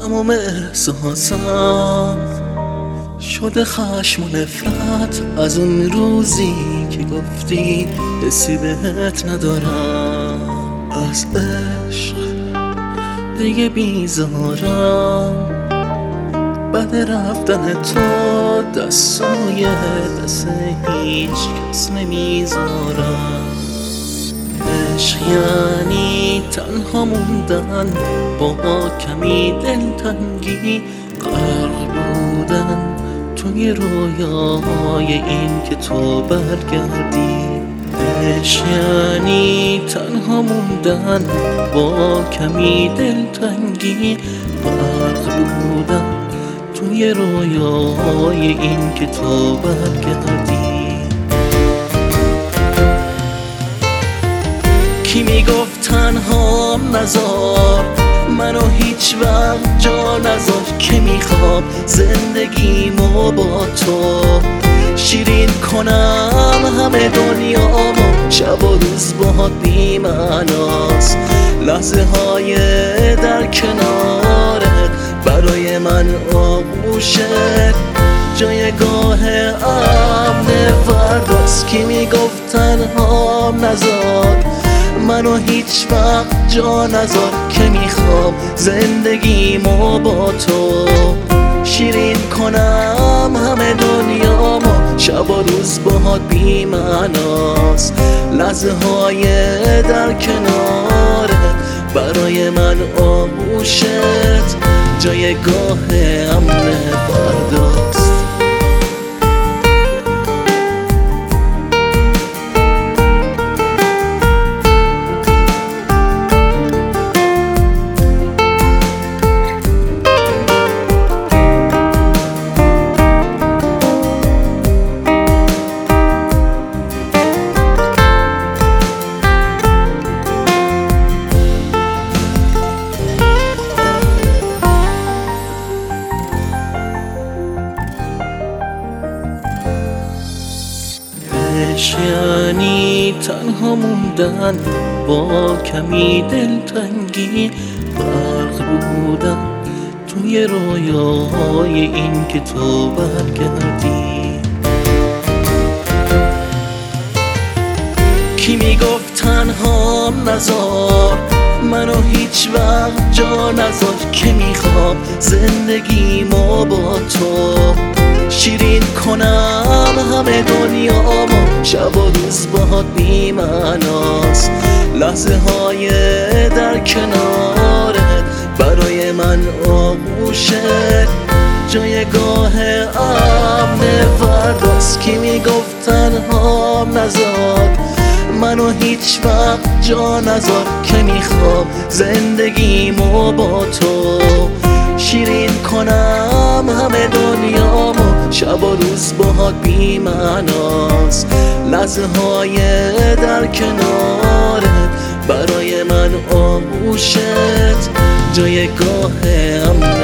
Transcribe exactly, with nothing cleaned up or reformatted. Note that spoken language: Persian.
تمام احساسم شده خشم و نفرت از اون روزی که گفتی حسی بهت ندارم. از عشق دیگه بیزارم، بعد رفتن تو دستای دست هیچ کس نمیذارم. عشق یعنی تنها موندن با کمی دلتنگی، غرق بودن توی رویای این که تو برگردی. عشق یعنی تنها موندن با کمی دلتنگی، غرق بودن توی رویای این که تو برگردی. کی میگفت تنهام نذار، منو هیچ وقت جا نذار، که میخوام زندگیمو با تو شیرین کنم همه دنیامو. شب و روز باهات بی معناست، لحظه های در کنارت برای من آغوشت جایگاه امن فرداست. کی میگفت تنهام نذار، منو هیچ وقت جا نذار، که میخوام زندگیمو با تو شیرین کنم همه دنیامو. شب و روز باهات بی معناست، لحظه های در کنارت برای من آغوشت جایگاه امن فرداست. عشق یعنی تنها موندن با کمی دلتنگی، غرق بودن توی رویای این که تو برگردی. کی میگفت تنهام نذار، منو هیچ وقت جا نذار، که میخوام زندگیمو با تو شیرین کنم همه دنیامو. شب و روز باهات بی معناست، لحظه های در کنارت برای من آغوشت جایگاه امن فرداست. کی میگفت تنهام نذار، منو هیچ وقت جا نذار، که میخوام زندگیمو با تو شیرین کنم همه دنیامو. شب و روز باهات بی معناست، لحظه های در کنارت برای من آغوشت جایگاه امن